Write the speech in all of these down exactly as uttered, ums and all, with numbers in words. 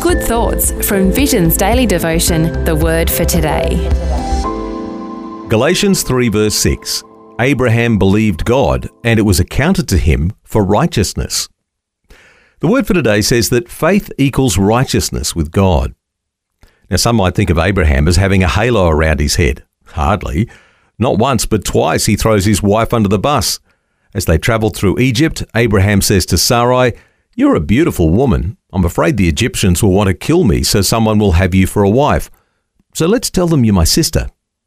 Good thoughts from Vision's daily devotion, The Word for Today. Galatians three verse six. Abraham believed God, and it was accounted to him for righteousness. The Word for Today says that faith equals righteousness with God. Now, some might think of Abraham as having a halo around his head. Hardly. Not once, but twice he throws his wife under the bus. As they travel through Egypt, Abraham says to Sarai, "You're a beautiful woman. I'm afraid the Egyptians will want to kill me, so someone will have you for a wife. So let's tell them you're my sister."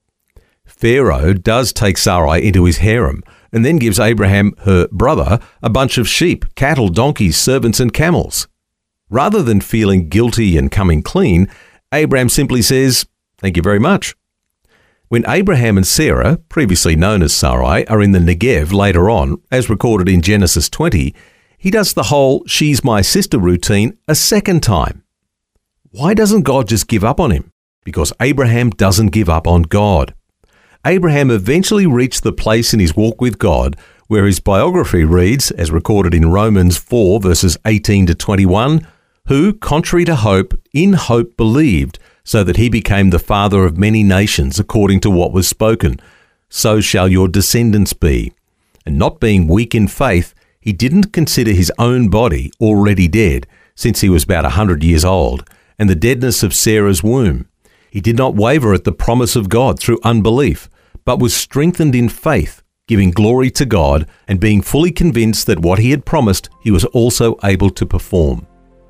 Pharaoh does take Sarai into his harem and then gives Abraham, her brother, a bunch of sheep, cattle, donkeys, servants and camels. Rather than feeling guilty and coming clean, Abraham simply says, "Thank you very much." When Abraham and Sarah, previously known as Sarai, are in the Negev later on, as recorded in Genesis twenty, he does the whole "she's my sister" routine a second time. Why doesn't God just give up on him? Because Abraham doesn't give up on God. Abraham eventually reached the place in his walk with God where his biography reads, as recorded in Romans four verses eighteen to twenty-one, who, contrary to hope, in hope believed, so that he became the father of many nations according to what was spoken. So shall your descendants be. And not being weak in faith, he didn't consider his own body already dead, since he was about a hundred years old, and the deadness of Sarah's womb. He did not waver at the promise of God through unbelief, but was strengthened in faith, giving glory to God and being fully convinced that what he had promised he was also able to perform.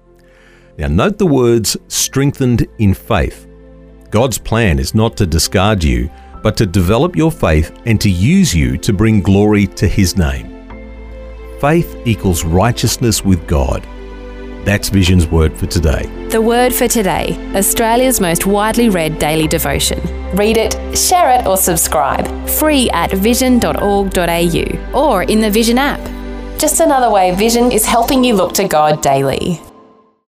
Now note the words strengthened in faith. God's plan is not to discard you, but to develop your faith and to use you to bring glory to his name. Faith equals righteousness with God. That's Vision's Word for Today. The Word for Today, Australia's most widely read daily devotion. Read it, share it or subscribe. Free at vision dot org dot a u or in the Vision app. Just another way Vision is helping you look to God daily.